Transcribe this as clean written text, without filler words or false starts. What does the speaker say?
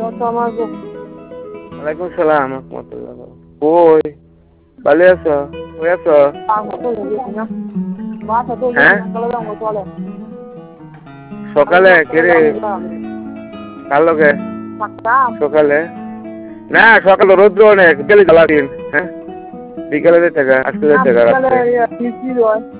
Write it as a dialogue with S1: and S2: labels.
S1: ওয়ালাইকুম সালাম রহমতুল্লাহ। কই ভালো আছো? কই আছো? হ্যাঁ সকালে কেরে কার লগে সকালে না সকালে রৌদ্র অনেক বিকেলে জ্বালা দিন। হ্যাঁ বিকেলে যেতে আজকে যেতে রাত্রে